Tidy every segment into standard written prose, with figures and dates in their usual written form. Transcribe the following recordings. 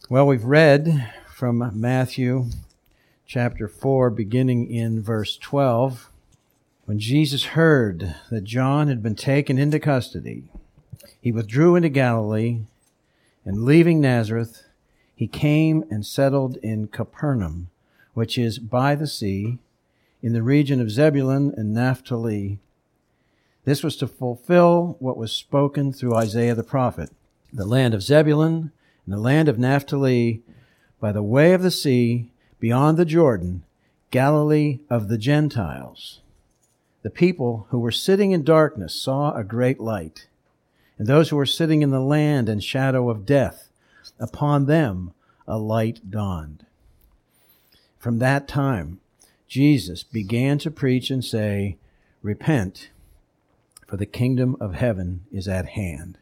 Well, we've read from Matthew chapter 4, beginning in verse 12. When Jesus heard that John had been taken into custody, he withdrew into Galilee, and leaving Nazareth, he came and settled in Capernaum, which is by the sea, in the region of Zebulun and Naphtali. This was to fulfill what was spoken through Isaiah the prophet. The land of Zebulun and the land of Naphtali, by the way of the sea, beyond the Jordan, Galilee of the Gentiles. The people who were sitting in darkness saw a great light, and those who were sitting in the land and shadow of death, upon them a light dawned. From that time, Jesus began to preach and say, "Repent, for the kingdom of heaven is at hand."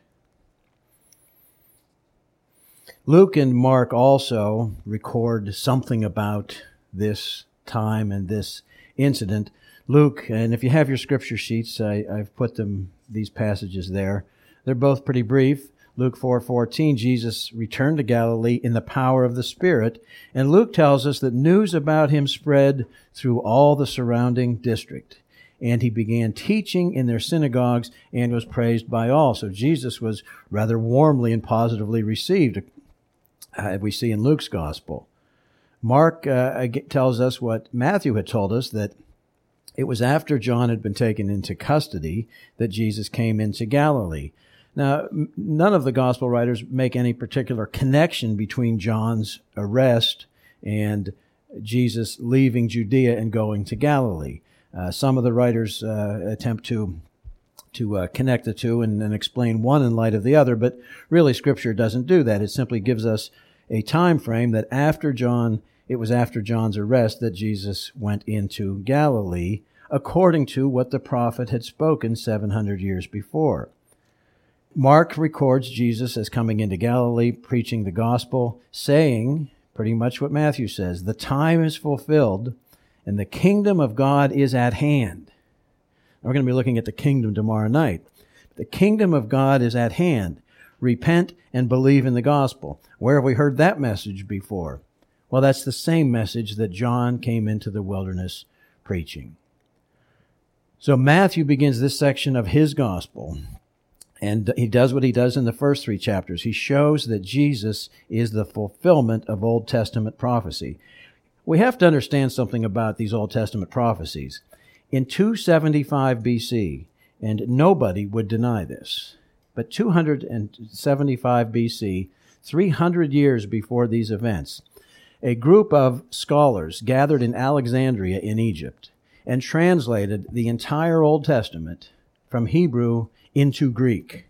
Luke and Mark also record something about this time and this incident. Luke, and if you have your scripture sheets, I've put these passages there. They're both pretty brief. Luke 4:14, Jesus returned to Galilee in the power of the Spirit, and Luke tells us that news about him spread through all the surrounding district, and he began teaching in their synagogues and was praised by all. So Jesus was rather warmly and positively received, we see in Luke's gospel. Mark tells us what Matthew had told us, that it was after John had been taken into custody that Jesus came into Galilee. Now, none of the gospel writers make any particular connection between John's arrest and Jesus leaving Judea and going to Galilee. Some of the writers attempt to connect the two and explain one in light of the other, but really Scripture doesn't do that. It simply gives us a time frame that it was after John's arrest that Jesus went into Galilee, according to what the prophet had spoken 700 years before. Mark records Jesus as coming into Galilee, preaching the gospel, saying pretty much what Matthew says: the time is fulfilled and the kingdom of God is at hand. We're going to be looking at the kingdom tomorrow night. The kingdom of God is at hand. Repent and believe in the gospel. Where have we heard that message before? Well, that's the same message that John came into the wilderness preaching. So Matthew begins this section of his gospel, and he does what he does in the first 3 chapters. He shows that Jesus is the fulfillment of Old Testament prophecy. We have to understand something about these Old Testament prophecies. In 275 BC, and nobody would deny this, but 275 BC, 300 years before these events, a group of scholars gathered in Alexandria in Egypt and translated the entire Old Testament from Hebrew into Greek.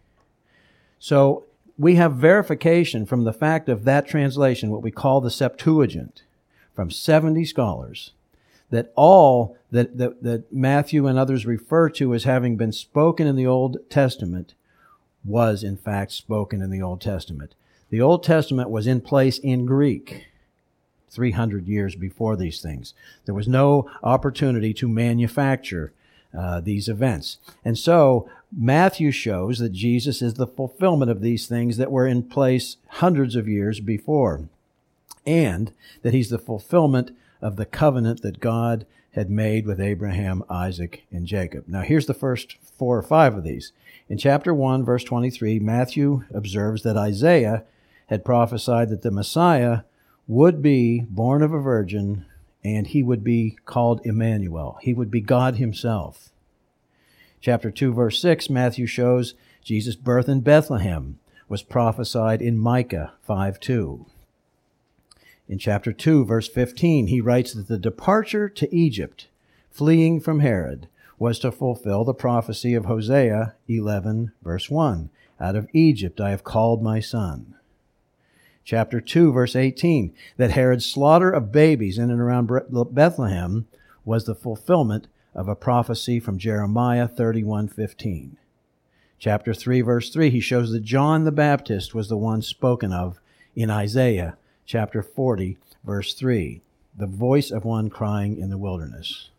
So we have verification from the fact of that translation, what we call the Septuagint, from 70 scholars, that all that Matthew and others refer to as having been spoken in the Old Testament was in fact spoken in the Old Testament. The Old Testament was in place in Greek 300 years before these things. There was no opportunity to manufacture these events. And so Matthew shows that Jesus is the fulfillment of these things that were in place hundreds of years before, and that he's the fulfillment of the covenant that God had made with Abraham, Isaac, and Jacob. Now here's the first 4 or 5 of these. In chapter 1, verse 23, Matthew observes that Isaiah had prophesied that the Messiah would be born of a virgin, and he would be called Emmanuel. He would be God himself. Chapter 2, verse 6, Matthew shows Jesus' birth in Bethlehem was prophesied in Micah 5:2. In chapter 2, verse 15, he writes that the departure to Egypt, fleeing from Herod, was to fulfill the prophecy of Hosea 11, verse 1. Out of Egypt I have called my son. Chapter 2, verse 18, that Herod's slaughter of babies in and around Bethlehem was the fulfillment of a prophecy from Jeremiah 31:15. Chapter 3, verse 3, he shows that John the Baptist was the one spoken of in Isaiah chapter 40, verse 3, the voice of one crying in the wilderness.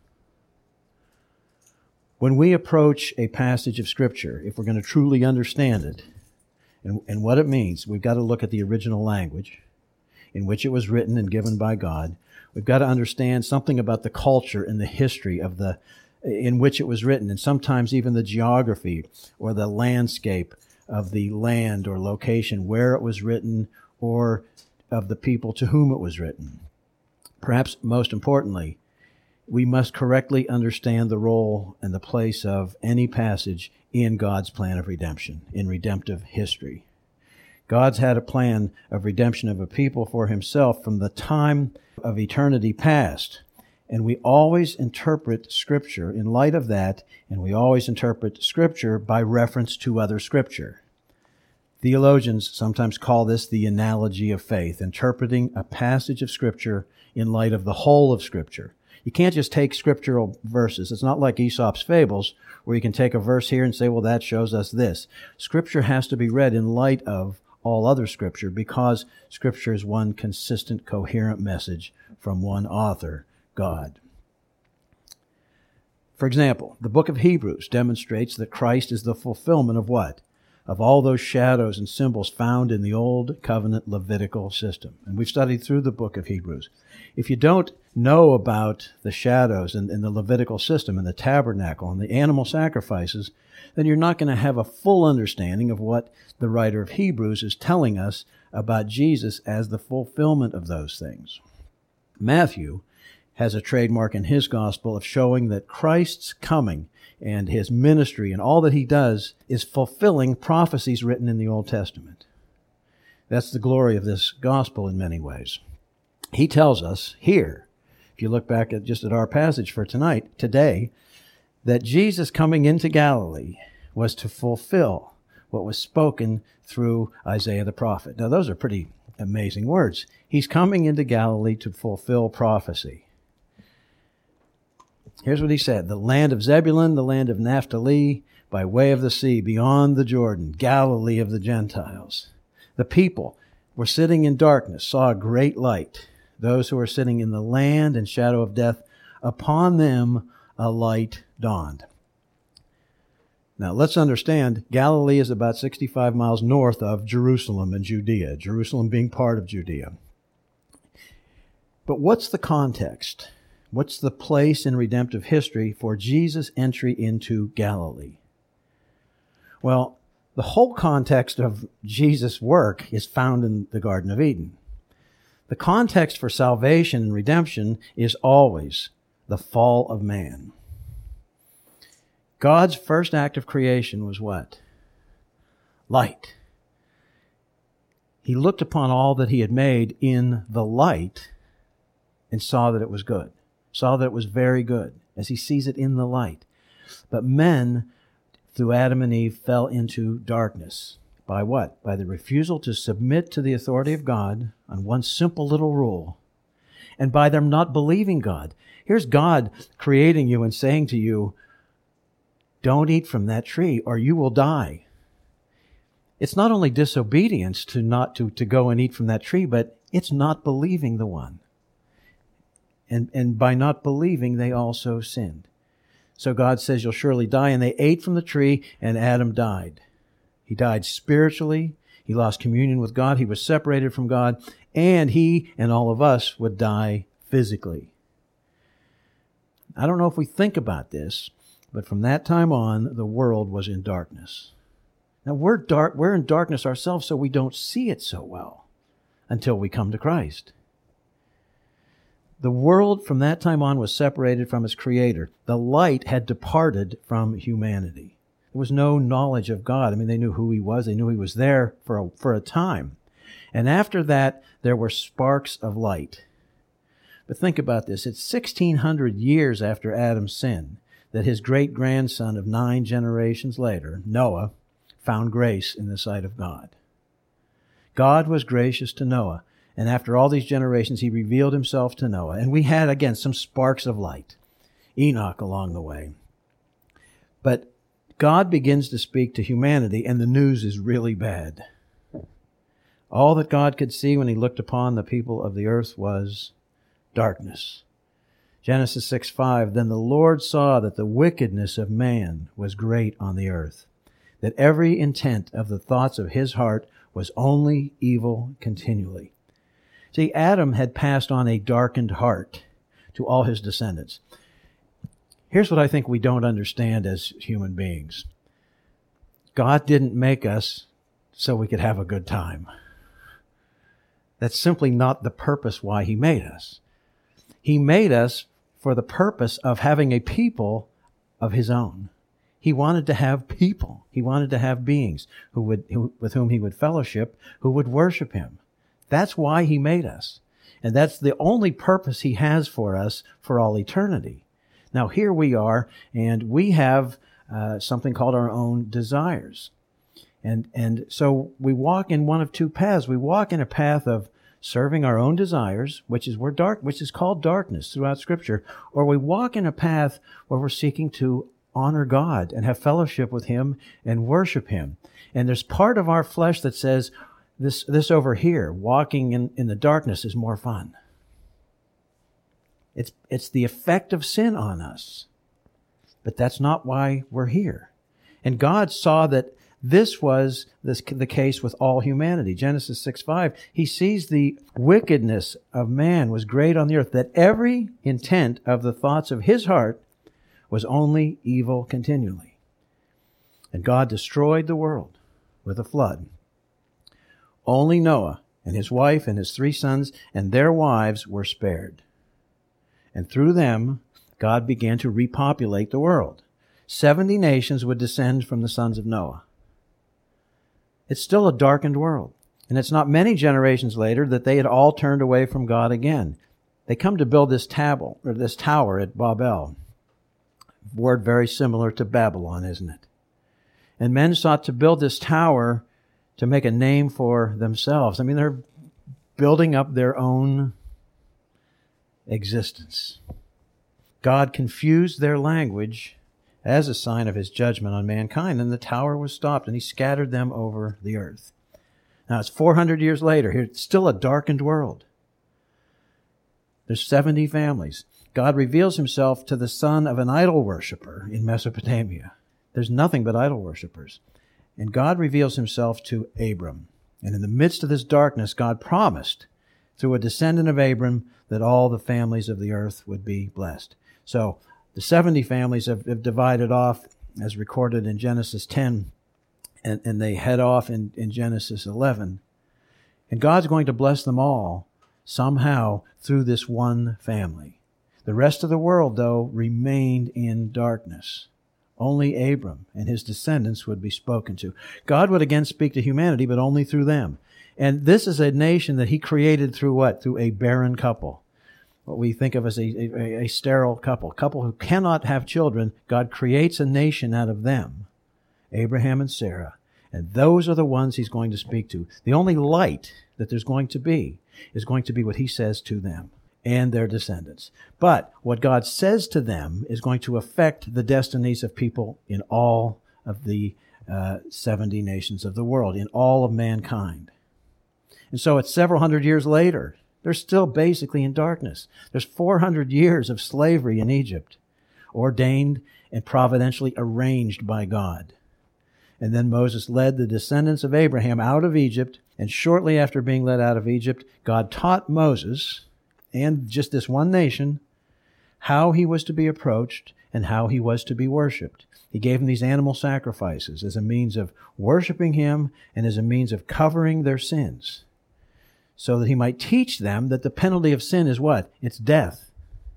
When we approach a passage of Scripture, if we're going to truly understand it and what it means, we've got to look at the original language. in which it was written and given by God. We've got to understand something about the culture and the history of in which it was written, and sometimes even the geography or the landscape of the land or location where it was written, or of the people to whom it was written. Perhaps most importantly, we must correctly understand the role and the place of any passage in God's plan of redemption, in redemptive history. God's had a plan of redemption of a people for himself from the time of eternity past. And we always interpret Scripture in light of that, and we always interpret Scripture by reference to other Scripture. Theologians sometimes call this the analogy of faith, interpreting a passage of Scripture in light of the whole of Scripture. You can't just take scriptural verses. It's not like Aesop's fables, where you can take a verse here and say, well, that shows us this. Scripture has to be read in light of all other Scripture, because Scripture is one consistent, coherent message from one author, God. For example, the book of Hebrews demonstrates that Christ is the fulfillment of what? Of all those shadows and symbols found in the Old Covenant Levitical system. And we've studied through the book of Hebrews. If you don't know about the shadows and the Levitical system and the tabernacle and the animal sacrifices, then you're not going to have a full understanding of what the writer of Hebrews is telling us about Jesus as the fulfillment of those things. Matthew has a trademark in his gospel of showing that Christ's coming and his ministry and all that he does is fulfilling prophecies written in the Old Testament. That's the glory of this gospel in many ways. He tells us here, if you look back at our passage for today, that Jesus coming into Galilee was to fulfill what was spoken through Isaiah the prophet. Now, those are pretty amazing words. He's coming into Galilee to fulfill prophecy. Here's what he said: the land of Zebulun, the land of Naphtali, by way of the sea, beyond the Jordan, Galilee of the Gentiles. The people were sitting in darkness, saw a great light. Those who were sitting in the land and shadow of death, upon them a light dawned. Now, let's understand, Galilee is about 65 miles north of Jerusalem and Judea, Jerusalem being part of Judea. But what's the context? What's the place in redemptive history for Jesus' entry into Galilee? Well, the whole context of Jesus' work is found in the Garden of Eden. The context for salvation and redemption is always the fall of man. God's first act of creation was what? Light. He looked upon all that he had made in the light and saw that it was good. Saw that it was very good, as he sees it in the light. But men, through Adam and Eve, fell into darkness. By what? By the refusal to submit to the authority of God on one simple little rule, and by them not believing God. Here's God creating you and saying to you, don't eat from that tree or you will die. It's not only disobedience to go and eat from that tree, but it's not believing the one. And by not believing, they also sinned. So God says, you'll surely die. And they ate from the tree, and Adam died. He died spiritually. He lost communion with God. He was separated from God. And he and all of us would die physically. I don't know if we think about this, but from that time on, the world was in darkness. Now, we're in darkness ourselves, so we don't see it so well until we come to Christ. The world from that time on was separated from its Creator. The light had departed from humanity. There was no knowledge of God. I mean, they knew who He was. They knew He was there for a time. And after that, there were sparks of light. But think about this. It's 1,600 years after Adam's sin that his great-grandson of 9 generations later, Noah, found grace in the sight of God. God was gracious to Noah. And after all these generations, He revealed Himself to Noah. And we had, again, some sparks of light. Enoch along the way. But God begins to speak to humanity, and the news is really bad. All that God could see when He looked upon the people of the earth was darkness. Genesis 6:5, then the Lord saw that the wickedness of man was great on the earth, that every intent of the thoughts of his heart was only evil continually. See, Adam had passed on a darkened heart to all his descendants. Here's what I think we don't understand as human beings. God didn't make us so we could have a good time. That's simply not the purpose why He made us. He made us for the purpose of having a people of His own. He wanted to have people. He wanted to have beings with whom He would fellowship, who would worship Him. That's why He made us. And that's the only purpose He has for us for all eternity. Now here we are, and we have something called our own desires. And so we walk in one of two paths. We walk in a path of serving our own desires, which is called darkness throughout Scripture, or we walk in a path where we're seeking to honor God and have fellowship with Him and worship Him. And there's part of our flesh that says, this over here, walking in the darkness is more fun. It's the effect of sin on us. But that's not why we're here. And God saw that this was the case with all humanity. Genesis 6:5, He sees the wickedness of man was great on the earth, that every intent of the thoughts of his heart was only evil continually. And God destroyed the world with a flood. Only Noah and his wife and his 3 sons and their wives were spared. And through them, God began to repopulate the world. 70 nations would descend from the sons of Noah. It's still a darkened world. And it's not many generations later that they had all turned away from God again. They come to build this tower at Babel. Word very similar to Babylon, isn't it? And men sought to build this tower to make a name for themselves. I mean, they're building up their own existence. God confused their language as a sign of His judgment on mankind, and the tower was stopped, and He scattered them over the earth. Now, it's 400 years later. Here, it's still a darkened world. There's 70 families. God reveals Himself to the son of an idol worshiper in Mesopotamia. There's nothing but idol worshipers. And God reveals Himself to Abram. And in the midst of this darkness, God promised through a descendant of Abram that all the families of the earth would be blessed. So the 70 families have divided off as recorded in Genesis 10, and they head off in Genesis 11. And God's going to bless them all somehow through this one family. The rest of the world, though, remained in darkness. Only Abram and his descendants would be spoken to. God would again speak to humanity, but only through them. And this is a nation that He created through what? Through a barren couple. What we think of as a sterile couple who cannot have children. God creates a nation out of them, Abraham and Sarah. And those are the ones He's going to speak to. The only light that there's going to be is going to be what He says to them and their descendants. But what God says to them is going to affect the destinies of people in all of the 70 nations of the world, in all of mankind. And so it's several hundred years later. They're still basically in darkness. There's 400 years of slavery in Egypt, ordained and providentially arranged by God. And then Moses led the descendants of Abraham out of Egypt, and shortly after being led out of Egypt, God taught Moses and just this one nation how he was to be approached and how he was to be worshipped. He gave them these animal sacrifices as a means of worshiping Him and as a means of covering their sins, so that He might teach them that the penalty of sin is what? It's death.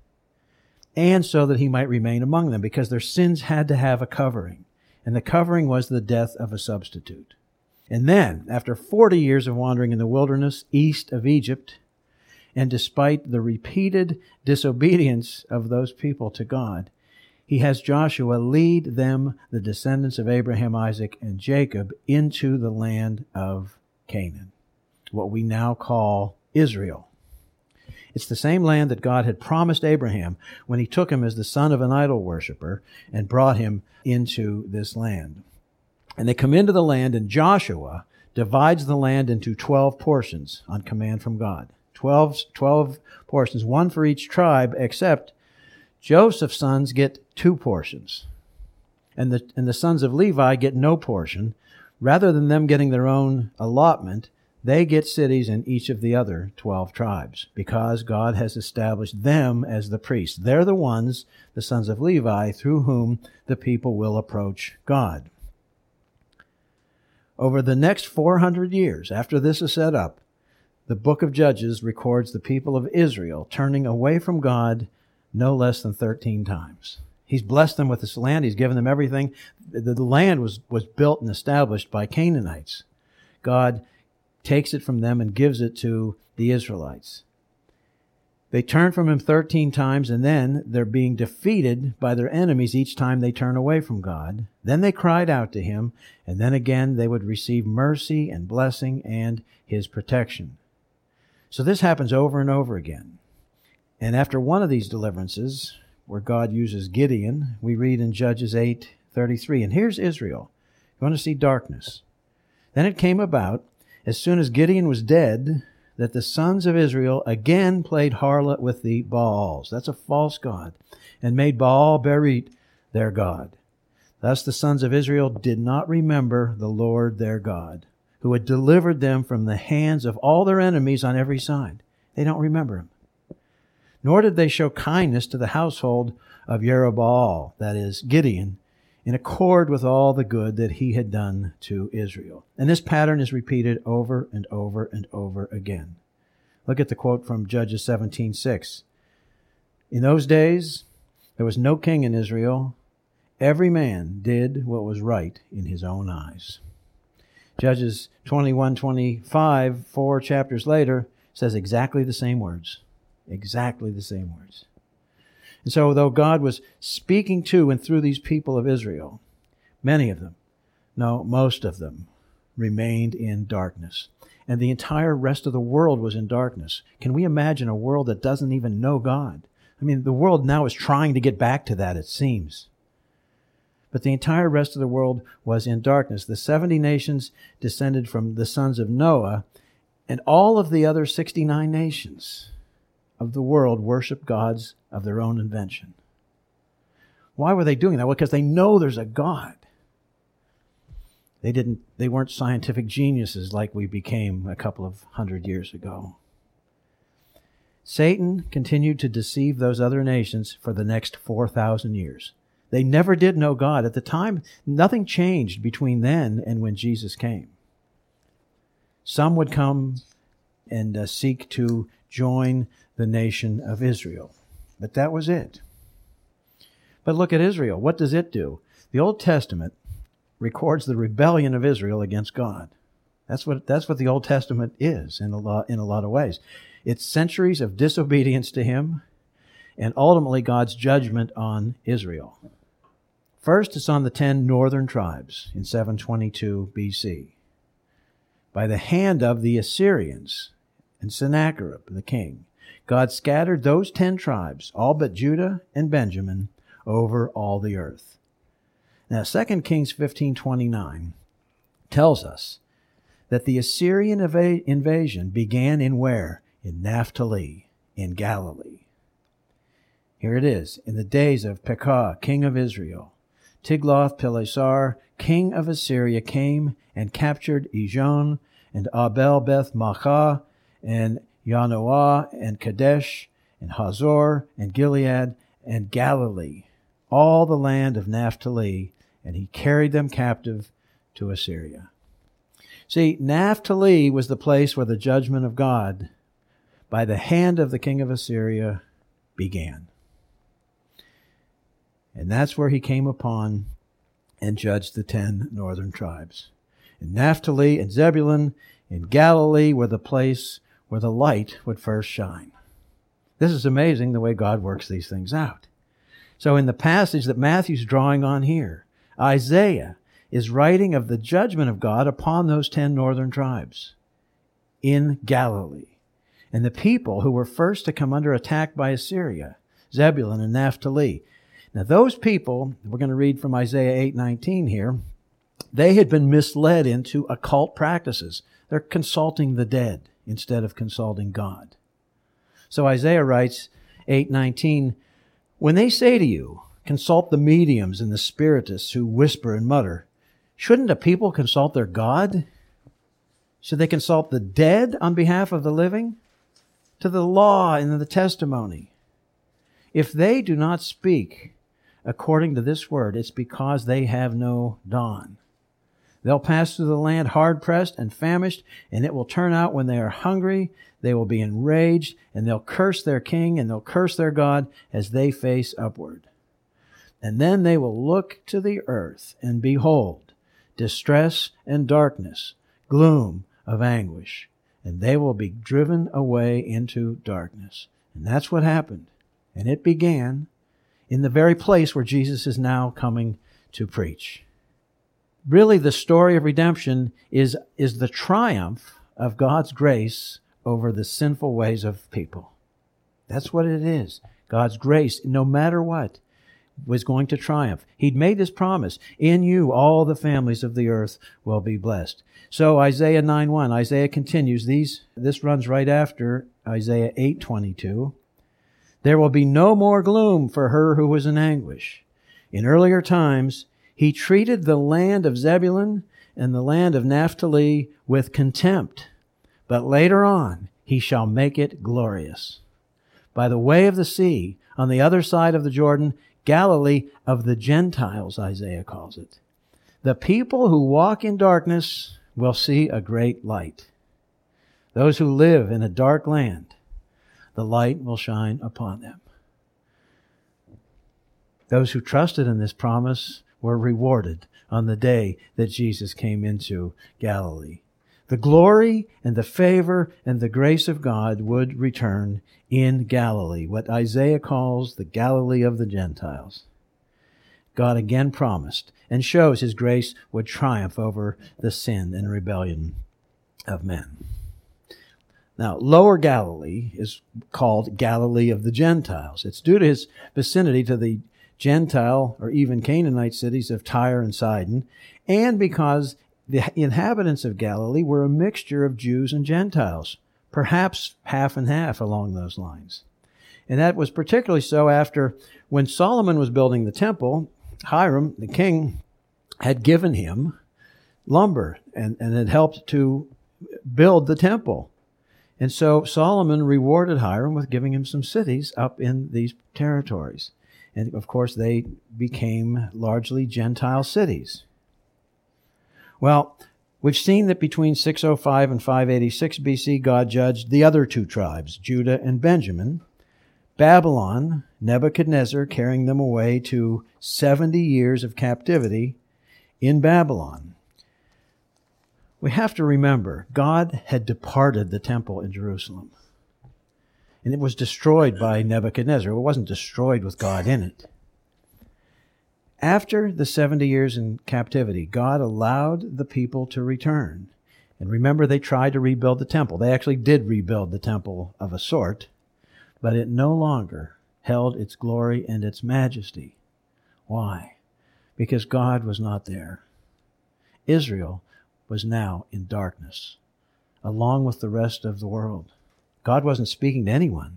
And so that He might remain among them, because their sins had to have a covering. And the covering was the death of a substitute. And then, after 40 years of wandering in the wilderness east of Egypt, and despite the repeated disobedience of those people to God, He has Joshua lead them, the descendants of Abraham, Isaac, and Jacob, into the land of Canaan, what we now call Israel. It's the same land that God had promised Abraham when He took him as the son of an idol worshiper and brought him into this land. And they come into the land, and Joshua divides the land into 12 portions on command from God. 12 portions, one for each tribe, except Joseph's sons get 2 portions. And the sons of Levi get no portion. Rather than them getting their own allotment, they get cities in each of the other 12 tribes because God has established them as the priests. They're the ones, the sons of Levi, through whom the people will approach God. Over the next 400 years after this is set up, the book of Judges records the people of Israel turning away from God no less than 13 times. He's blessed them with this land. He's given them everything. The land was built and established by Canaanites. God takes it from them and gives it to the Israelites. They turn from Him 13 times, and then they're being defeated by their enemies each time they turn away from God. Then they cried out to Him, and then again they would receive mercy and blessing and His protection. So this happens over and over again. And after one of these deliverances, where God uses Gideon, we read in Judges 8:33, and here's Israel. You want to see darkness. Then it came about, as soon as Gideon was dead, that the sons of Israel again played harlot with the Baals. That's a false god. And made Baal-berith their god. Thus the sons of Israel did not remember the Lord their God, who had delivered them from the hands of all their enemies on every side. They don't remember Him. Nor did they show kindness to the household of Jerubbaal, that is, Gideon, in accord with all the good that he had done to Israel. And this pattern is repeated over and over and over again. Look at the quote from Judges 17:6. In those days, there was no king in Israel. Every man did what was right in his own eyes. Judges 21:25, 4 chapters later, says exactly the same words. Exactly the same words. And so though God was speaking to and through these people of Israel, many of them, no, most of them, remained in darkness. And the entire rest of the world was in darkness. Can we imagine a world that doesn't even know God? I mean, the world now is trying to get back to that, it seems. But the entire rest of the world was in darkness. The 70 nations descended from the sons of Noah, and all of the other 69 nations of the world worship gods of their own invention. Why were they doing that? Well, because they know there's a God. They weren't scientific geniuses like we became a couple of hundred years ago. Satan continued to deceive those other nations for the next 4,000 years. They never did know God. At the time, nothing changed between then and when Jesus came. Some would come and seek to join the nation of Israel. But that was it. But look at Israel. What does it do? The Old Testament records the rebellion of Israel against God. That's what the Old Testament is in a lot of ways. It's centuries of disobedience to Him and ultimately God's judgment on Israel. First, it's on the 10 northern tribes in 722 BC by the hand of the Assyrians and Sennacherib, the king. God scattered those 10 tribes, all but Judah and Benjamin, over all the earth. Now, 2 Kings 15:29 tells us that the Assyrian invasion began in where? In Naphtali, in Galilee. Here it is. In the days of Pekah, king of Israel, Tiglath-Pileser, king of Assyria, came and captured Ijon and Abel-Beth-Maachah and Yanoah and Kadesh and Hazor and Gilead and Galilee, all the land of Naphtali, and he carried them captive to Assyria. See, Naphtali was the place where the judgment of God by the hand of the king of Assyria began. And that's where he came upon and judged the 10 northern tribes. And Naphtali and Zebulun and Galilee were the place where the light would first shine. This is amazing the way God works these things out. So in the passage that Matthew's drawing on here, Isaiah is writing of the judgment of God upon those 10 northern tribes in Galilee. And the people who were first to come under attack by Assyria, Zebulun and Naphtali. Now those people, we're going to read from Isaiah 8:19 here, they had been misled into occult practices. They're consulting the dead instead of consulting God. So Isaiah writes, 8:19, when they say to you, consult the mediums and the spiritists who whisper and mutter, shouldn't a people consult their God? Should they consult the dead on behalf of the living? To the law and the testimony. If they do not speak according to this word, it's because they have no dawn. They'll pass through the land hard-pressed and famished, and it will turn out when they are hungry, they will be enraged, and they'll curse their king and they'll curse their God as they face upward. And then they will look to the earth, and behold, distress and darkness, gloom of anguish, and they will be driven away into darkness. And that's what happened. And it began in the very place where Jesus is now coming to preach. Really, the story of redemption is the triumph of God's grace over the sinful ways of people. That's what it is. God's grace, no matter what, was going to triumph. He'd made this promise. In you, all the families of the earth will be blessed. So Isaiah 9:1, Isaiah continues. This runs right after Isaiah 8:22. There will be no more gloom for her who was in anguish. In earlier times, he treated the land of Zebulun and the land of Naphtali with contempt. But later on, he shall make it glorious. By the way of the sea, on the other side of the Jordan, Galilee of the Gentiles, Isaiah calls it. The people who walk in darkness will see a great light. Those who live in a dark land, the light will shine upon them. Those who trusted in this promise were rewarded on the day that Jesus came into Galilee. The glory and the favor and the grace of God would return in Galilee, what Isaiah calls the Galilee of the Gentiles. God again promised and shows His grace would triumph over the sin and rebellion of men. Now, Lower Galilee is called Galilee of the Gentiles. It's due to His vicinity to the Gentile or even Canaanite cities of Tyre and Sidon, and because the inhabitants of Galilee were a mixture of Jews and Gentiles, perhaps half and half along those lines. And that was particularly so after when Solomon was building the temple, Hiram, the king, had given him lumber and had helped to build the temple. And so Solomon rewarded Hiram with giving him some cities up in these territories. And of course, they became largely Gentile cities. Well, we've seen that between 605 and 586 BC, God judged the other two tribes, Judah and Benjamin. Babylon, Nebuchadnezzar carrying them away to 70 years of captivity in Babylon. We have to remember, God had departed the temple in Jerusalem. And it was destroyed by Nebuchadnezzar. It wasn't destroyed with God in it. After the 70 years in captivity, God allowed the people to return. And remember, they tried to rebuild the temple. They actually did rebuild the temple of a sort, but it no longer held its glory and its majesty. Why? Because God was not there. Israel was now in darkness, along with the rest of the world. God wasn't speaking to anyone.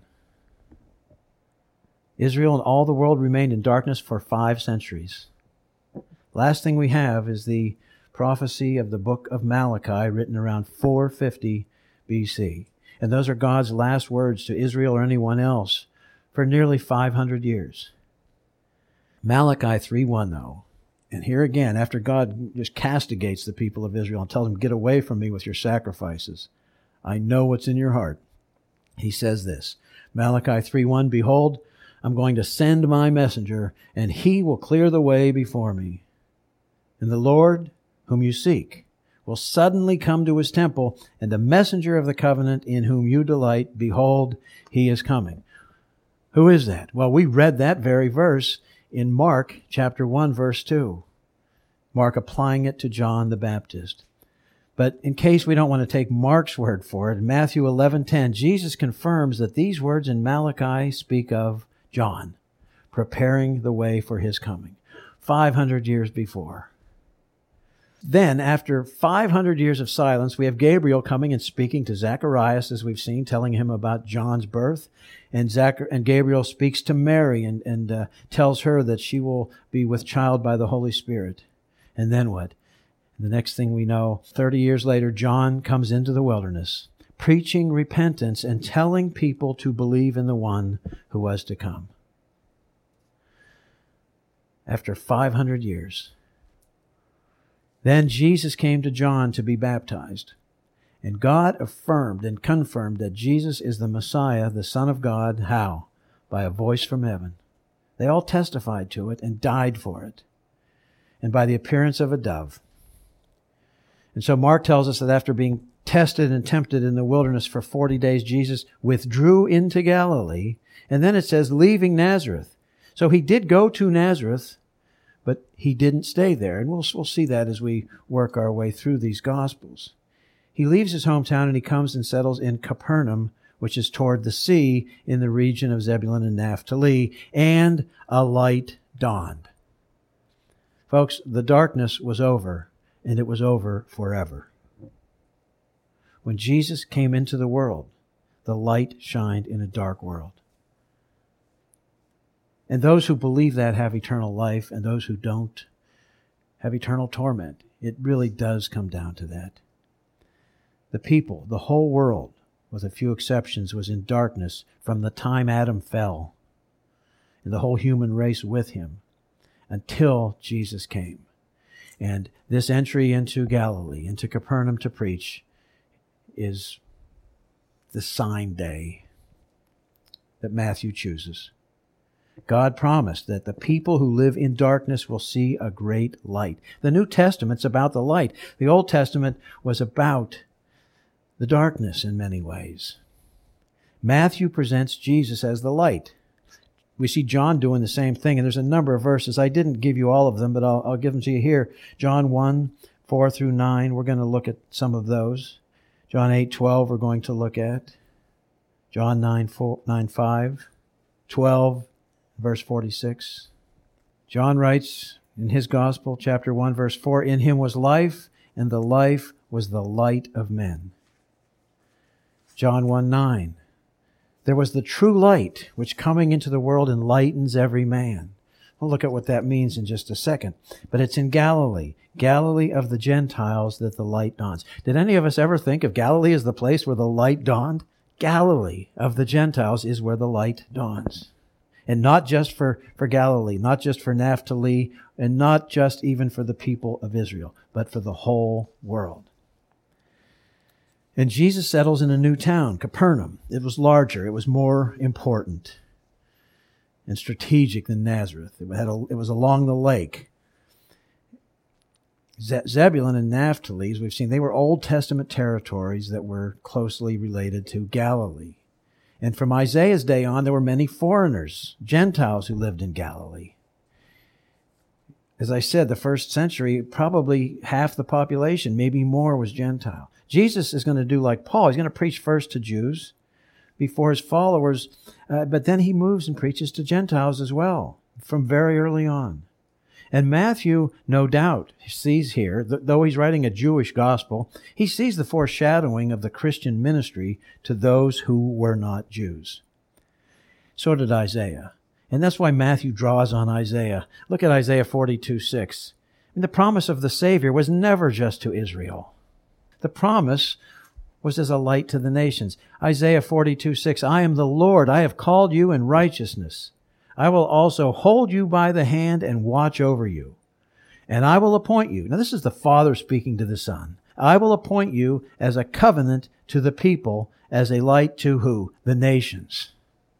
Israel and all the world remained in darkness for 5 centuries. Last thing we have is the prophecy of the book of Malachi, written around 450 BC. And those are God's last words to Israel or anyone else for nearly 500 years. Malachi 3:1, though. And here again, after God just castigates the people of Israel and tells them, get away from me with your sacrifices. I know what's in your heart. He says this, Malachi 3:1, behold, I'm going to send my messenger, and he will clear the way before me. And the Lord, whom you seek, will suddenly come to his temple, and the messenger of the covenant in whom you delight, behold, he is coming. Who is that? Well, we read that very verse in Mark chapter 1, verse 2. Mark applying it to John the Baptist. But in case we don't want to take Mark's word for it, in Matthew 11:10, Jesus confirms that these words in Malachi speak of John, preparing the way for his coming, 500 years before. Then, after 500 years of silence, we have Gabriel coming and speaking to Zacharias, as we've seen, telling him about John's birth. And Gabriel speaks to Mary and tells her that she will be with child by the Holy Spirit. And then what? The next thing we know, 30 years later, John comes into the wilderness, preaching repentance and telling people to believe in the one who was to come. After 500 years. Then Jesus came to John to be baptized. And God affirmed and confirmed that Jesus is the Messiah, the Son of God. How? By a voice from heaven. They all testified to it and died for it. And by the appearance of a dove. And so Mark tells us that after being tested and tempted in the wilderness for 40 days, Jesus withdrew into Galilee. And then it says, leaving Nazareth. So he did go to Nazareth, but he didn't stay there. And we'll see that as we work our way through these Gospels. He leaves his hometown and he comes and settles in Capernaum, which is toward the sea in the region of Zebulun and Naphtali, and a light dawned. Folks, the darkness was over, and it was over forever. When Jesus came into the world, the light shined in a dark world. And those who believe that have eternal life, and those who don't have eternal torment. It really does come down to that. The people, the whole world, with a few exceptions, was in darkness from the time Adam fell, and the whole human race with him, until Jesus came. And this entry into Galilee, into Capernaum to preach, is the sign day that Matthew chooses. God promised that the people who live in darkness will see a great light. The New Testament's about the light. The Old Testament was about the darkness in many ways. Matthew presents Jesus as the light. We see John doing the same thing, and there's a number of verses. I didn't give you all of them, but I'll give them to you here. John 1, 4 through 9, we're going to look at some of those. John 8, 12, we're going to look at. John 9, 5, 12, verse 46. John writes in his Gospel, chapter 1, verse 4, in him was life, and the life was the light of men. John 1, 9. There was the true light, which coming into the world enlightens every man. We'll look at what that means in just a second. But it's in Galilee, Galilee of the Gentiles, that the light dawns. Did any of us ever think of Galilee as the place where the light dawned? Galilee of the Gentiles is where the light dawns. And not just for Galilee, not just for Naphtali, and not just even for the people of Israel, but for the whole world. And Jesus settles in a new town, Capernaum. It was larger. It was more important and strategic than Nazareth. It was along the lake. Zebulun and Naphtali, as we've seen, they were Old Testament territories that were closely related to Galilee. And from Isaiah's day on, there were many foreigners, Gentiles, who lived in Galilee. As I said, the first century, probably half the population, maybe more, was Gentile. Jesus is going to do like Paul. He's going to preach first to Jews before his followers, but then he moves and preaches to Gentiles as well from very early on. And Matthew, no doubt, sees here, though he's writing a Jewish gospel, he sees the foreshadowing of the Christian ministry to those who were not Jews. So did Isaiah. And that's why Matthew draws on Isaiah. Look at Isaiah 42:6. The promise of the Savior was never just to Israel. The promise was as a light to the nations. Isaiah 42:6, I am the Lord, I have called you in righteousness. I will also hold you by the hand and watch over you. And I will appoint you. Now this is the Father speaking to the Son. I will appoint you as a covenant to the people, as a light to who? The nations.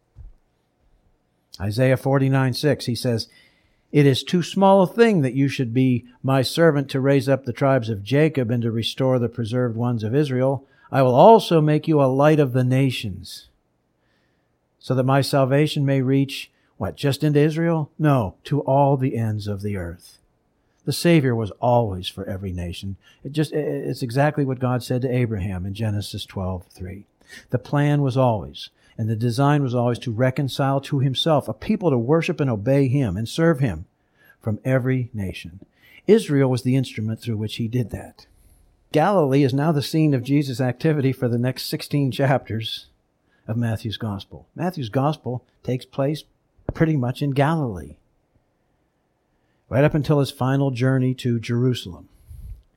Isaiah 49:6, he says, it is too small a thing that you should be my servant to raise up the tribes of Jacob and to restore the preserved ones of Israel. I will also make you a light of the nations, so that my salvation may reach, what, just into Israel? No, to all the ends of the earth. The Savior was always for every nation. It's exactly what God said to Abraham in Genesis 12:3. The plan was always, and the design was always, to reconcile to himself a people to worship and obey him and serve him from every nation. Israel was the instrument through which he did that. Galilee is now the scene of Jesus' activity for the next 16 chapters of Matthew's Gospel. Matthew's Gospel takes place pretty much in Galilee, right up until his final journey to Jerusalem.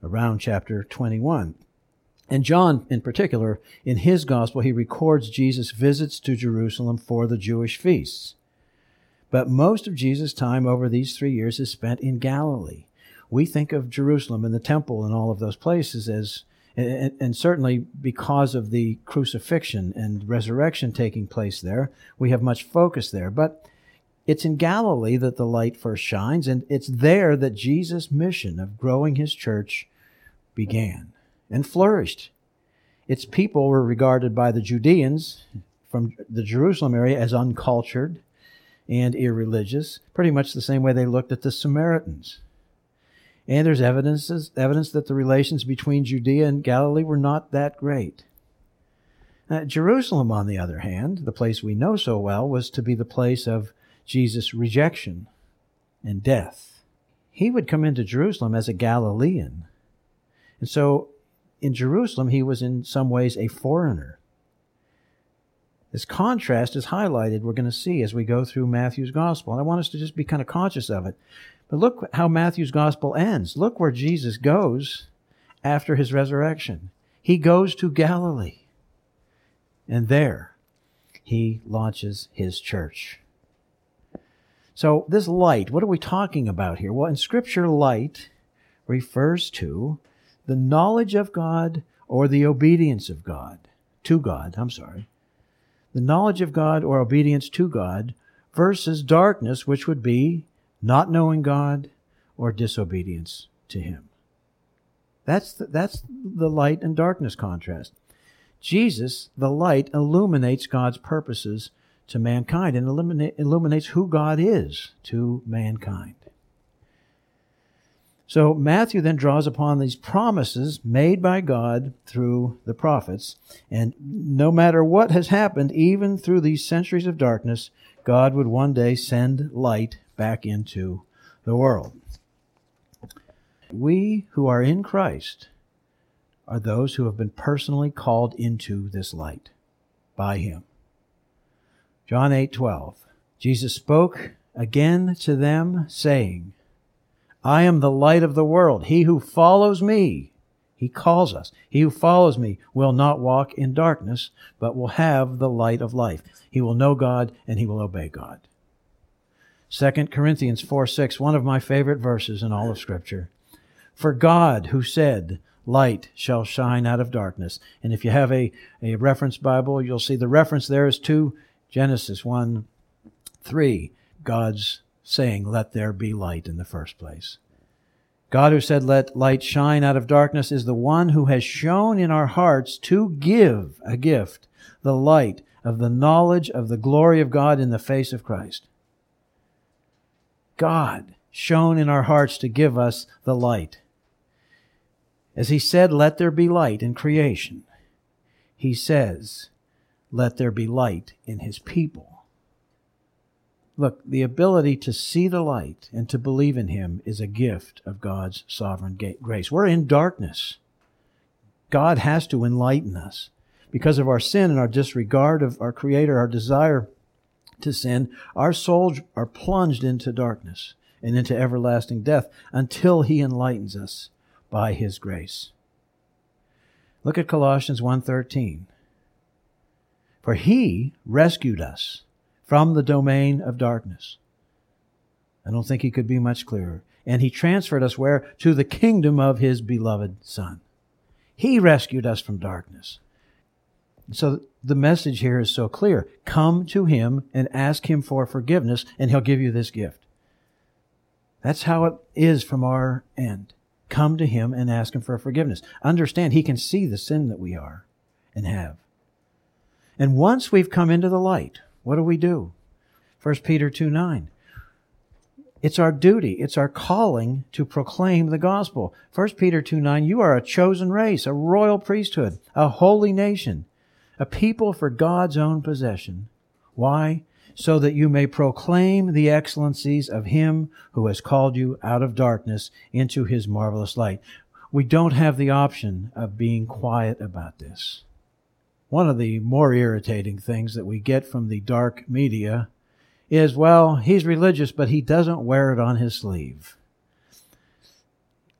around chapter 21. And John, in particular, in his gospel, he records Jesus' visits to Jerusalem for the Jewish feasts. But most of Jesus' time over these 3 years is spent in Galilee. We think of Jerusalem and the temple and all of those places as, and certainly because of the crucifixion and resurrection taking place there, we have much focus there. But it's in Galilee that the light first shines, and it's there that Jesus' mission of growing his church began and flourished. Its people were regarded by the Judeans from the Jerusalem area as uncultured and irreligious, pretty much the same way they looked at the Samaritans. And there's evidence that the relations between Judea and Galilee were not that great. Jerusalem, on the other hand, the place we know so well, was to be the place of Jesus' rejection and death. He would come into Jerusalem as a Galilean. And so in Jerusalem, he was in some ways a foreigner. This contrast is highlighted, we're going to see as we go through Matthew's gospel. And I want us to just be kind of conscious of it. But look how Matthew's gospel ends. Look where Jesus goes after his resurrection. He goes to Galilee. And there he launches his church. So this light, what are we talking about here? Well, in Scripture, light refers to the knowledge of God or the obedience of God, to God, the knowledge of God or obedience to God versus darkness, which would be not knowing God or disobedience to Him. That's the light and darkness contrast. Jesus, the light, illuminates God's purposes to mankind and illuminates who God is to mankind. So Matthew then draws upon these promises made by God through the prophets. And no matter what has happened, even through these centuries of darkness, God would one day send light back into the world. We who are in Christ are those who have been personally called into this light by Him. John 8:12. Jesus spoke again to them, saying, I am the light of the world. He who follows me, he calls us, he who follows me will not walk in darkness, but will have the light of life. He will know God and he will obey God. 2 Corinthians 4:6, one of my favorite verses in all of Scripture. For God, who said, light shall shine out of darkness. And if you have a reference Bible, you'll see the reference there is to Genesis 1:3, God's saying, let there be light in the first place. God who said, let light shine out of darkness, is the one who has shown in our hearts to give a gift, the light of the knowledge of the glory of God in the face of Christ. God shown in our hearts to give us the light. As He said, let there be light in creation, He says, let there be light in His people. Look, the ability to see the light and to believe in Him is a gift of God's sovereign grace. We're in darkness. God has to enlighten us. Because of our sin and our disregard of our Creator, our desire to sin, our souls are plunged into darkness and into everlasting death until He enlightens us by His grace. Look at Colossians 1:13. For He rescued us from the domain of darkness. I don't think He could be much clearer. And He transferred us where? To the kingdom of His beloved Son. He rescued us from darkness. So the message here is so clear. Come to Him and ask Him for forgiveness, and He'll give you this gift. That's how it is from our end. Come to Him and ask Him for forgiveness. Understand, He can see the sin that we are and have. And once we've come into the light, what do? 1 Peter 2:9. It's our duty, it's our calling to proclaim the gospel. 1 Peter 2:9, you are a chosen race, a royal priesthood, a holy nation, a people for God's own possession. Why? So that you may proclaim the excellencies of Him who has called you out of darkness into His marvelous light. We don't have the option of being quiet about this. One of the more irritating things that we get from the dark media is, well, he's religious, but he doesn't wear it on his sleeve.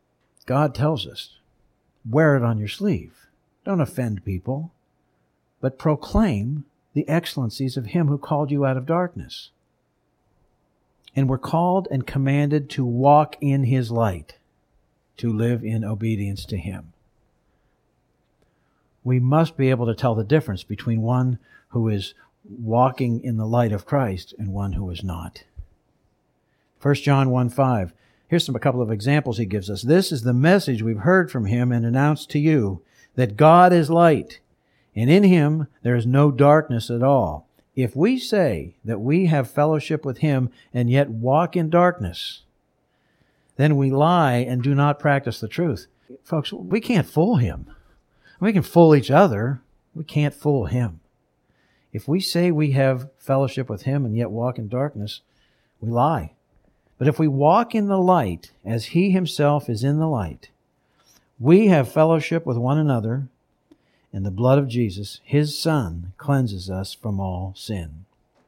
God tells us, wear it on your sleeve. Don't offend people, but proclaim the excellencies of Him who called you out of darkness. And we're called and commanded to walk in His light, to live in obedience to Him. We must be able to tell the difference between one who is walking in the light of Christ and one who is not. 1 John 1:5. Here's a couple of examples he gives us. This is the message we've heard from Him and announced to you, that God is light, and in Him there is no darkness at all. If we say that we have fellowship with Him and yet walk in darkness, then we lie and do not practice the truth. Folks, we can't fool Him. We can fool each other. We can't fool Him. If we say we have fellowship with Him and yet walk in darkness, we lie. But if we walk in the light as He Himself is in the light, we have fellowship with one another, and the blood of Jesus, His Son, cleanses us from all sin.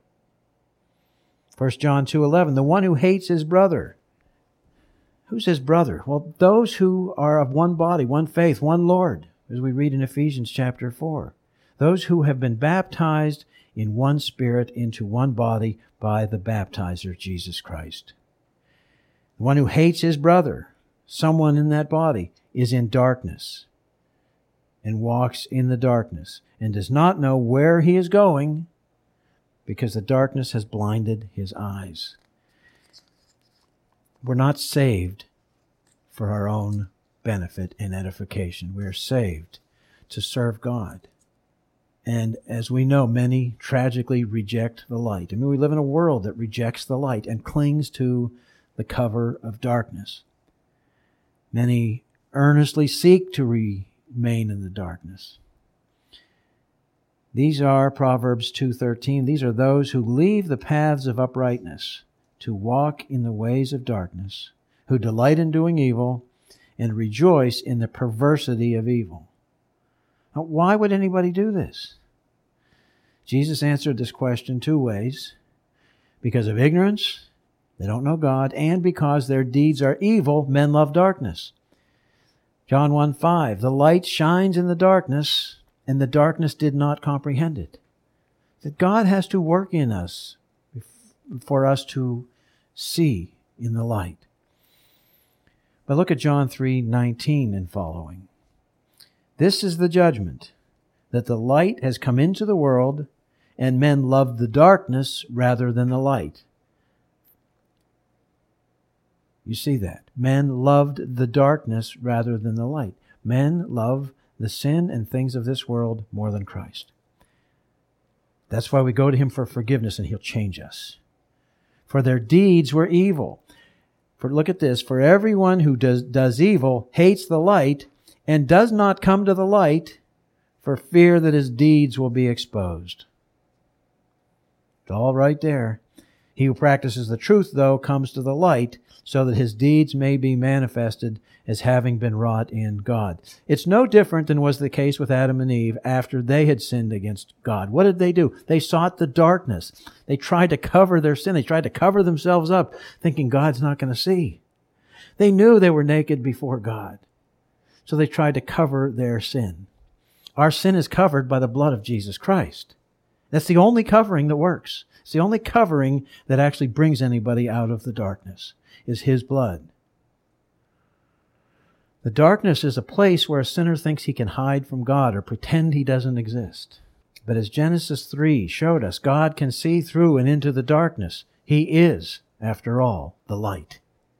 1 John 2:11, the one who hates his brother. Who's his brother? Well, those who are of one body, one faith, one Lord, as we read in Ephesians chapter 4. Those who have been baptized in one Spirit into one body by the baptizer, Jesus Christ. The one who hates his brother, someone in that body, is in darkness and walks in the darkness and does not know where he is going because the darkness has blinded his eyes. We're not saved for our own benefit and edification. We are saved to serve God. And as we know, many tragically reject the light. I mean, we live in a world that rejects the light and clings to the cover of darkness. Many earnestly seek to remain in the darkness. These are Proverbs 2:13. These are those who leave the paths of uprightness to walk in the ways of darkness, who delight in doing evil and rejoice in the perversity of evil. Now, why would anybody do this? Jesus answered this question two ways. Because of ignorance, they don't know God, and because their deeds are evil, men love darkness. John 1:5, the light shines in the darkness, and the darkness did not comprehend it. That God has to work in us for us to see in the light. But look at John 3:19 and following. This is the judgment, that the light has come into the world, and men loved the darkness rather than the light. You see that? Men loved the darkness rather than the light. Men love the sin and things of this world more than Christ. That's why we go to Him for forgiveness, and He'll change us. For their deeds were evil. Look at this. For everyone who does evil hates the light and does not come to the light for fear that his deeds will be exposed. It's all right there. He who practices the truth, though, comes to the light so that his deeds may be manifested as having been wrought in God. It's no different than was the case with Adam and Eve after they had sinned against God. What did they do? They sought the darkness. They tried to cover their sin. They tried to cover themselves up, thinking God's not going to see. They knew they were naked before God, so they tried to cover their sin. Our sin is covered by the blood of Jesus Christ. That's the only covering that works. It's the only covering that actually brings anybody out of the darkness, is His blood. The darkness is a place where a sinner thinks he can hide from God or pretend He doesn't exist. But as Genesis 3 showed us, God can see through and into the darkness. He is, after all, the light.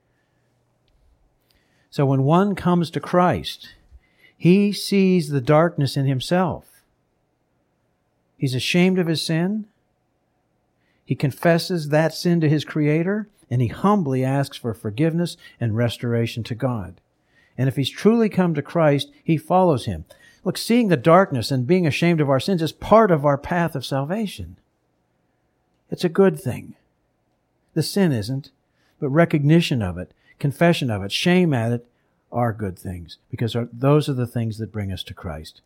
So when one comes to Christ, he sees the darkness in himself. He's ashamed of his sin. He confesses that sin to his Creator, and he humbly asks for forgiveness and restoration to God. And if he's truly come to Christ, he follows Him. Look, seeing the darkness and being ashamed of our sins is part of our path of salvation. It's a good thing. The sin isn't, but recognition of it, confession of it, shame at it are good things, because those are the things that bring us to Christ.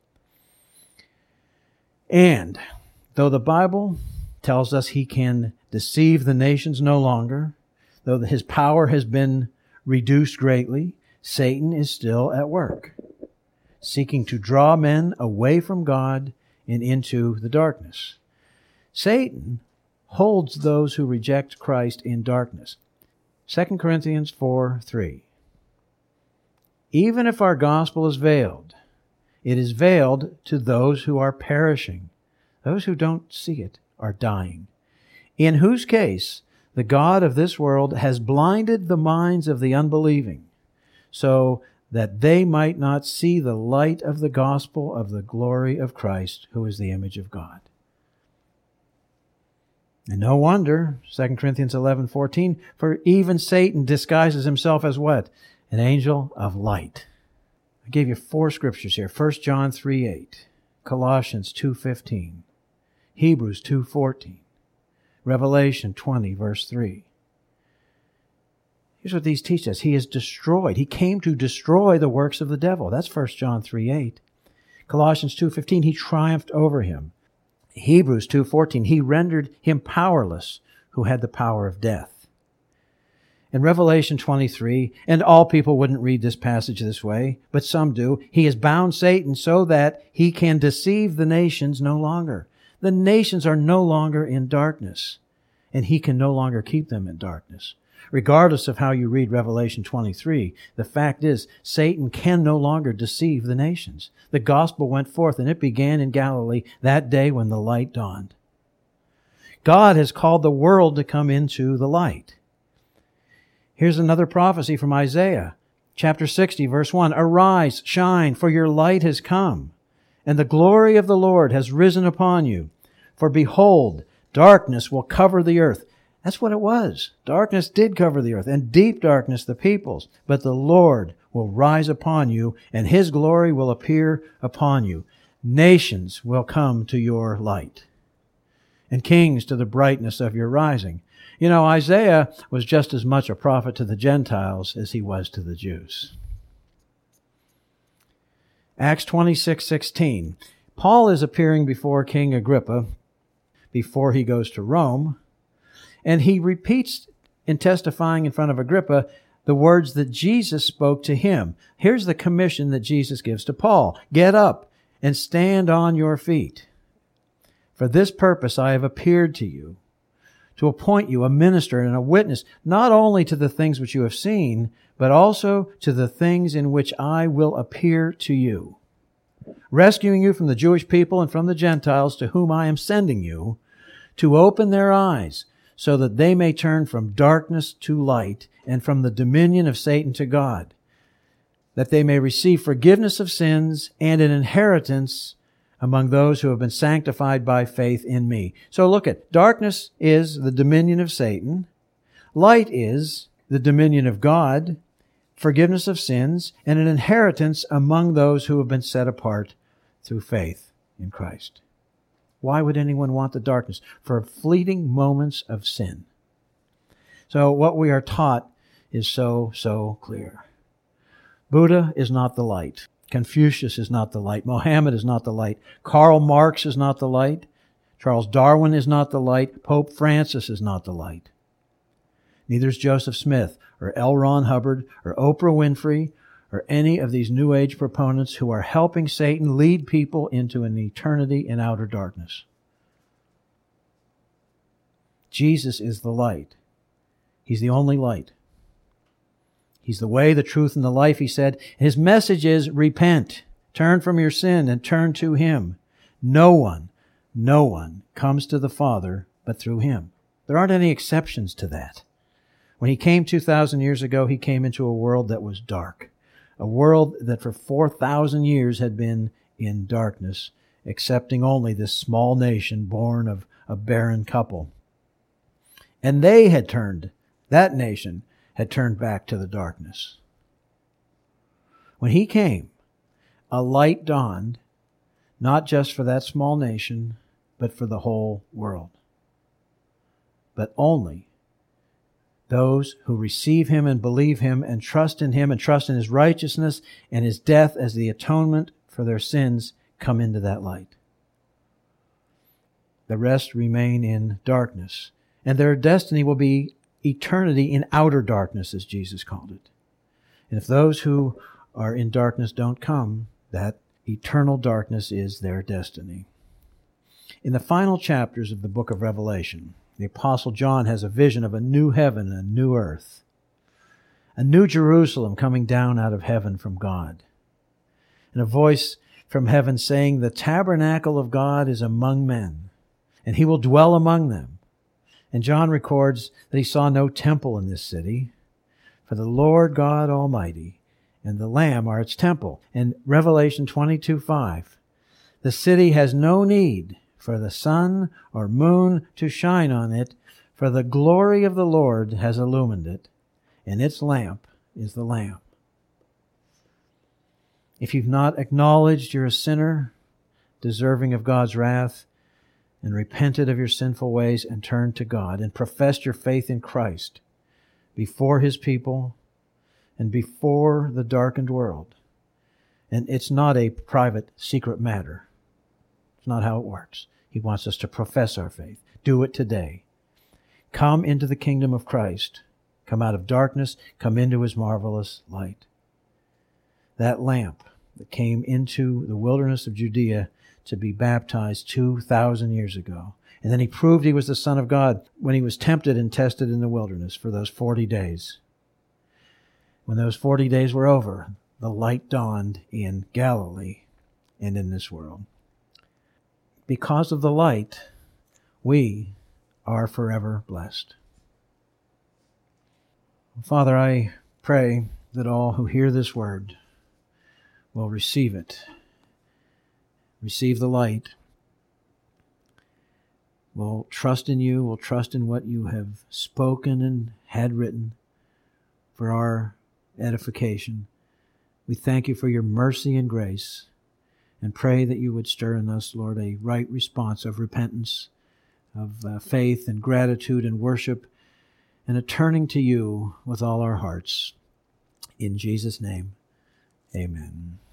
And though the Bible tells us He can deceive the nations no longer, though His power has been reduced greatly, Satan is still at work, seeking to draw men away from God and into the darkness. Satan holds those who reject Christ in darkness. 2 Corinthians 4:3. Even if our gospel is veiled, it is veiled to those who are perishing. Those who don't see it are dying. In whose case the God of this world has blinded the minds of the unbelieving, so that they might not see the light of the gospel of the glory of Christ, who is the image of God. And no wonder, 2 Corinthians 11:14, for even Satan disguises himself as what? An angel of light. I gave you 4 scriptures here. 1 John 3:8, Colossians 2:15, Hebrews 2:14, Revelation 20, verse 3. Here's what these teach us. He is destroyed. He came to destroy the works of the devil. That's 1 John 3:8. Colossians 2:15, he triumphed over him. Hebrews 2:14, he rendered him powerless who had the power of death. In Revelation 23, and all people wouldn't read this passage this way, but some do, he has bound Satan so that he can deceive the nations no longer. The nations are no longer in darkness, and he can no longer keep them in darkness. Regardless of how you read Revelation 23, the fact is, Satan can no longer deceive the nations. The gospel went forth, and it began in Galilee that day when the light dawned. God has called the world to come into the light. Here's another prophecy from Isaiah, chapter 60, verse 1. Arise, shine, for your light has come, and the glory of the Lord has risen upon you. For behold, darkness will cover the earth. That's what it was. Darkness did cover the earth, and deep darkness the peoples. But the Lord will rise upon you, and His glory will appear upon you. Nations will come to your light, and kings to the brightness of your rising. You know, Isaiah was just as much a prophet to the Gentiles as he was to the Jews. Acts 26:16. Paul is appearing before King Agrippa before he goes to Rome, and he repeats in testifying in front of Agrippa the words that Jesus spoke to him. Here's the commission that Jesus gives to Paul. Get up and stand on your feet. For this purpose I have appeared to you, to appoint you a minister and a witness, not only to the things which you have seen, but also to the things in which I will appear to you, rescuing you from the Jewish people and from the Gentiles to whom I am sending you, to open their eyes, so that they may turn from darkness to light and from the dominion of Satan to God, that they may receive forgiveness of sins and an inheritance among those who have been sanctified by faith in me. So look at, darkness is the dominion of Satan. Light is the dominion of God, forgiveness of sins, and an inheritance among those who have been set apart through faith in Christ. Why would anyone want the darkness? For fleeting moments of sin. So what we are taught is so clear. Buddha is not the light. Confucius is not the light. Mohammed is not the light. Karl Marx is not the light. Charles Darwin is not the light. Pope Francis is not the light. Neither is Joseph Smith or L. Ron Hubbard or Oprah Winfrey or any of these New Age proponents who are helping Satan lead people into an eternity in outer darkness. Jesus is the light. He's the only light. He's the way, the truth, and the life, he said. His message is repent, turn from your sin, and turn to Him. No one comes to the Father but through Him. There aren't any exceptions to that. When He came 2,000 years ago, He came into a world that was dark, a world that for 4,000 years had been in darkness, excepting only this small nation born of a barren couple. And that nation had turned back to the darkness. When He came, a light dawned, not just for that small nation, but for the whole world. But only those who receive Him and believe Him and trust in Him and trust in His righteousness and His death as the atonement for their sins come into that light. The rest remain in darkness, and their destiny will be eternity in outer darkness, as Jesus called it. And if those who are in darkness don't come, that eternal darkness is their destiny. In the final chapters of the book of Revelation, the Apostle John has a vision of a new heaven and a new earth, a new Jerusalem coming down out of heaven from God. And a voice from heaven saying, "The tabernacle of God is among men, and he will dwell among them." And John records that he saw no temple in this city, for the Lord God Almighty and the Lamb are its temple. In Revelation 22:5, the city has no need for the sun or moon to shine on it, for the glory of the Lord has illumined it, and its lamp is the Lamb. If you've not acknowledged you're a sinner, deserving of God's wrath, and repented of your sinful ways and turned to God and professed your faith in Christ before His people and before the darkened world, and it's not a private, secret matter. It's not how it works. He wants us to profess our faith. Do it today. Come into the kingdom of Christ. Come out of darkness. Come into His marvelous light. That lamp that came into the wilderness of Judea to be baptized 2,000 years ago. And then He proved He was the Son of God when He was tempted and tested in the wilderness for those 40 days. When those 40 days were over, the light dawned in Galilee and in this world. Because of the light, we are forever blessed. Father, I pray that all who hear this word will receive it. Receive the light. Will trust in You, will trust in what You have spoken and had written for our edification. We thank You for Your mercy and grace, and pray that You would stir in us, Lord, a right response of repentance, of faith and gratitude and worship, and a turning to You with all our hearts. In Jesus' name, amen.